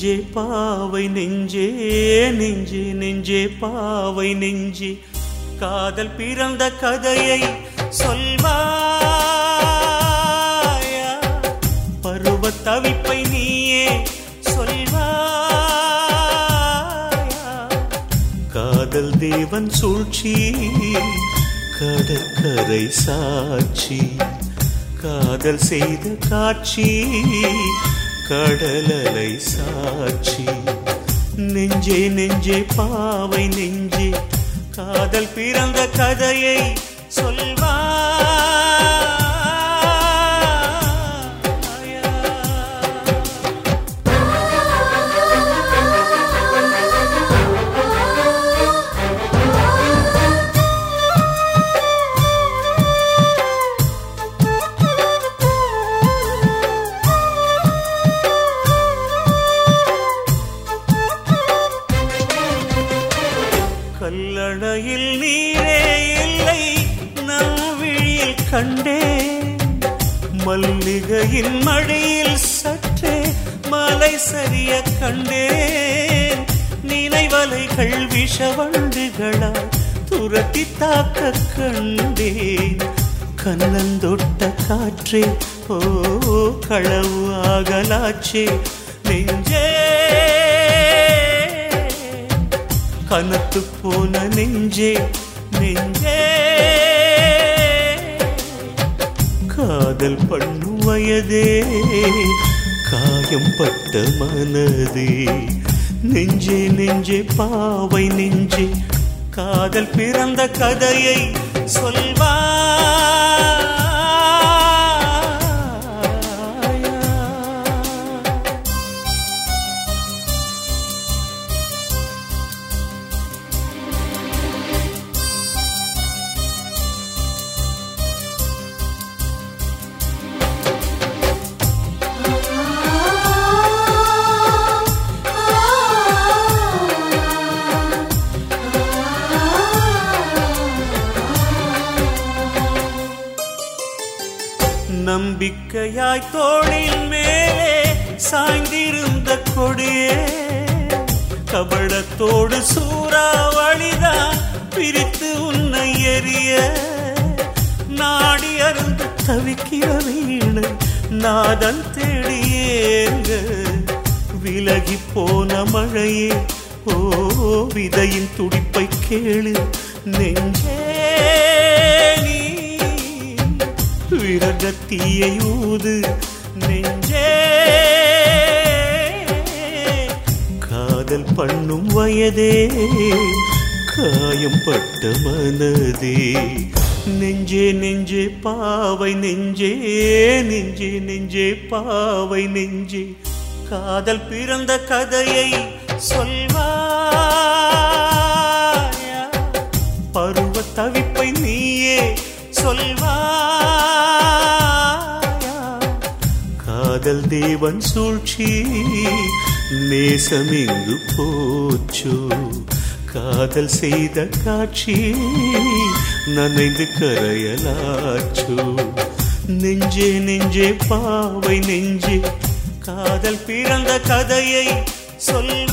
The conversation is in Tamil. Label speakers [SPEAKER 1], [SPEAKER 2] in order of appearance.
[SPEAKER 1] நெஞ்சே பாவை நெஞ்சே நெஞ்சே நெஞ்சே பாவை நெஞ்சே காதல் பிறந்த கதையை சொல்வாயா பருவ தவிப்பை நீயே சொல்வாயா காதல் தேவன் சூழ்ச்சி கடற்கரை சாட்சி காதல் செய்த காட்சி கடலலை சாட்சி நெஞ்சே நெஞ்சே பாவை நெஞ்சே காதல் பிறந்த கதையை சொல்வாயா கல்லணையில் நீரே இல்லை நம் விழியில் கண்டே மல்லிகையின் மடியில் சற்றே மலை சரிய கண்டேன் நினைவலைகள் விஷவண்டுகளால் துரத்தி தாக்க கண்டேன் கண்ணந்தொட்ட காற்றே ஓ களவு ஆகலாச்சே நெஞ்சே கனத்து போன நெஞ்சே நெஞ்சே காதல் பண்ணும் வயதே காயம் பட்ட மனதே நெஞ்சே நெஞ்சே பாவை நெஞ்சே காதல் பிறந்த கதையை சொல்வா நம்பிக்கையாய் தோளின் மேலே சாய்ந்திருந்த கொடியே கபடத்தோடு சூறாவளிதான் பிரித்து உன்னை எறிய நாடி அருந்து தவிக்கிற வீணை நாதன் தேடியேங்க விலகி போன மழையே ஓ விதையின் துடிப்பை கேளு நெஞ்சே விரகத்தீயை ஊது நெஞ்சே காதல் பண்ணும் வயதே காயம் பட்ட மனதே நெஞ்சே நெஞ்சே பாவை நெஞ்சே நெஞ்சே நெஞ்சே பாவை நெஞ்சே காதல் பிறந்த கதையை சொல்வாயா பருவ தவிப்பை நீயே சொல்வாயா காதல் தேவன் சூழ்ச்சி நேசமிங்கு போச்சோ காதல் செய்த காட்சி நனைந்து கரையலாச்சோ நெஞ்சே நெஞ்சே பாவை நெஞ்சே காதல் பிறந்த கதையை சொல்